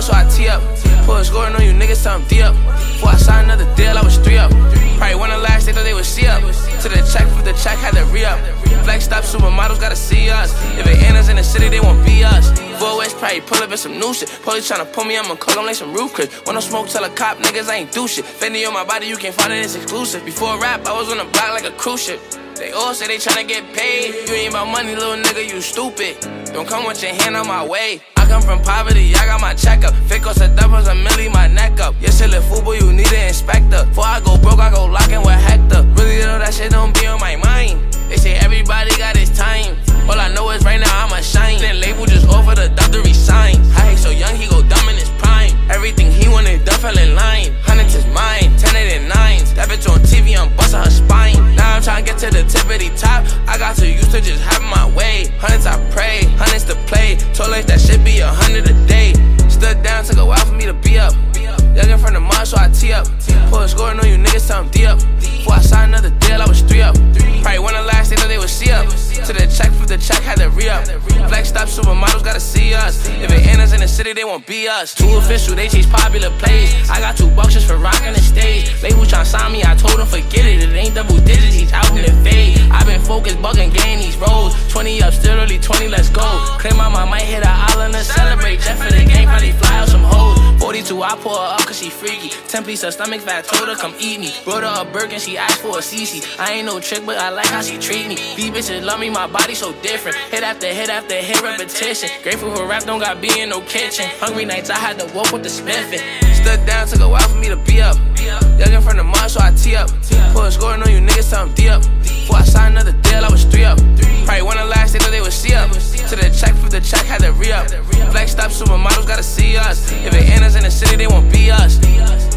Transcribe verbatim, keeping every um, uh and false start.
mud, so I tee up. Pull a scoring on you niggas, something D up. Before I signed another deal, I was three up. Probably one of the last, they thought they would see up. To the check, for the check, had to re-up. Flex stop, supermodels gotta see us. If it ain't us in the city, they won't be us. Four West, probably pull up in some new shit. Police tryna pull me, I'ma call them like some roof crips. When I smoke, tell a cop, niggas I ain't do shit. Fendi on my body, you can't find it, it's exclusive. Before rap, I was on the block like a cruise ship. They all say they tryna get paid. You ain't about money, little nigga, you stupid. Don't come with your hand on my way. I come from poverty, I got my checkup. Fake us a doubles, a milli, my neck up. You still a fool, you need an inspector. Before I go broke, I go lockin' with Hector. Really know that shit don't be on my mind. They say everybody got his time. All I know is right now I'ma shine. Then label just offer the doctor resign. I hate so young, he go dumb in his prime. Everything he wanted done fell in line. Hundreds is mine, ten and nines. That bitch on T V, I'm bustin' her spine. Now I'm tryna get to the tippity top. I got too used to just having my way. Hundreds I pray, hundreds to play. Told life that should be a hundred a day. Stood down, took a while for me to be up. Youngin' from the mud, so I tee up. Pull a scoring on you niggas, something D up. Before I signed another deal, I was three up. Probably one of the last, they thought they would see up. To the check, for the check, had to re-up. Flex stop, supermodels gotta see us. If it ain't us in the city, they won't be us. Too official, they chase popular plays. I got two bucks just for rockin' the stage. Label tryna sign me, I told them forget it. It ain't double digits, each album in fade. I been focused, bugging, getting these rolls. twenty up, still early, twenty, let's go. Claim I might hit a island to celebrate. Just for the game, probably fly out some hoes. forty-two, I pour her up cause she freaky. ten piece her stomach fat, told her come eat me. Brought her a Birkin, she asked for a C C. I ain't no trick, but I like how she treat me. These bitches love me, my body so different. Hit after hit after hit, repetition. Grateful for rap, don't got be in no kitchen. Hungry nights, I had to walk with the spiffin'. Stood down, took a while for me to be up. Youngin' from the mud, so I tee up. Pull a scoring on you niggas, something D up. Before I signed another deal, I was three up. Probably one of the last, they thought they would see up. To the check, for the check, had to re-up. Flex stop, supermodels gotta see us. If it ain't us in the city, they won't be us.